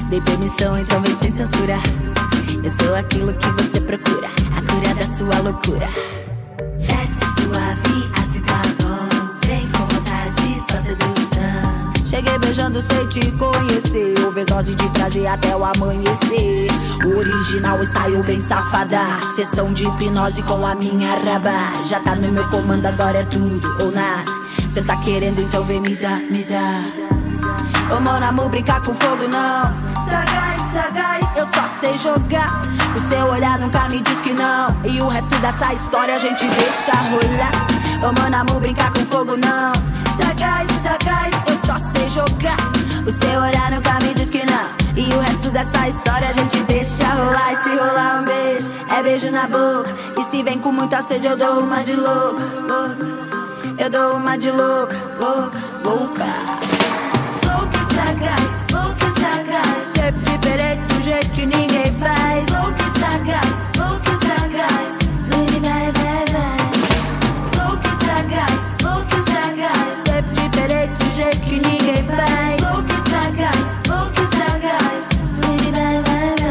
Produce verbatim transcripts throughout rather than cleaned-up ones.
Dei permissão, então vem sem censura. Eu sou aquilo que você procura, a cura da sua loucura. Desce suave, assim tá bom. Vem com vontade, só sedução. Cheguei beijando sem te conhecer, overdose de prazer até o amanhecer. Original style bem safada, sessão de hipnose com a minha raba. Já tá no meu comando, agora é tudo ou nada. Cê tá querendo, então vem me dar, me dar. Ô mon amor, brincar com fogo não. Sagaz, sagaz, eu só sei jogar. O seu olhar nunca me diz que não. E o resto dessa história a gente deixa rolar. Ô mon amor, brincar com fogo não. Sagaz, sagaz, eu só sei jogar. O seu olhar nunca me diz que não. E o resto dessa história a gente deixa rolar. E se rolar um beijo, é beijo na boca. E se vem com muita sede eu dou uma de louca, louca. Eu dou uma de louca, louca, louca. Louca e sagaz, louca e sagaz. Sempre diferente do jeito que ninguém faz. Louca e sagaz, louca e sagaz. Vai, vai, vai, vai. Louca e sagaz, louca e sagaz. Sempre diferente do jeito que ninguém faz. Louca e sagaz, louca e sagaz. Vai, vai,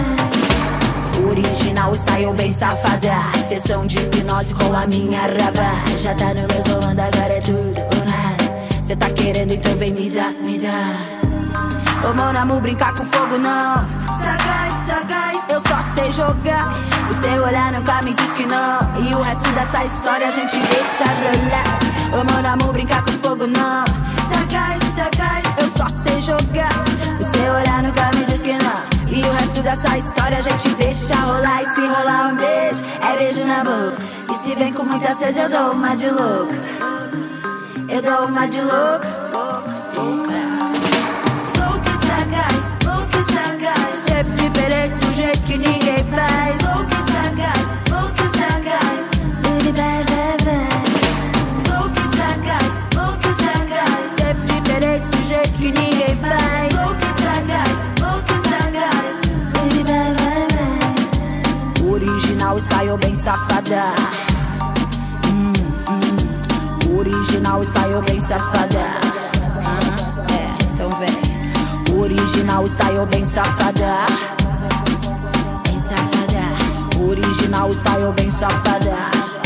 vai, vai. Original style bem safada, sessão de hipnose com a minha raba. Já tá no meu comando, agora é tudo ou nada. Cê tá querendo, então vem me dar, me dar. Ô mon amor, brincar com fogo não. Sagaz, sagaz, eu só sei jogar. O seu olhar nunca me diz que não. E o resto dessa história a gente deixa rolar. Ô mon amor, brincar com fogo não. Sagaz, sagaz, eu só sei jogar. O seu olhar nunca me diz que não. E o resto dessa história a gente deixa rolar. E se rolar um beijo, é beijo na boca. E se vem com muita sede eu dou uma de louca. Eu dou uma de louca, louca, louca. Louca e sagaz, louca e sagaz. Sempre diferente do jeito que ninguém faz. Louca e sagaz, louca e sagaz. Vai, vai, vai, vai. Louca e sagaz, louca e sagaz. Sempre diferente do jeito que ninguém faz. Louca e sagaz, louca e sagaz. Vai, vai, vai, vai. Original style bem safada. Hum, hum. Original style bem safada. Ah, é, então vem. Original style bem safada. Bem safada. Original style bem safada.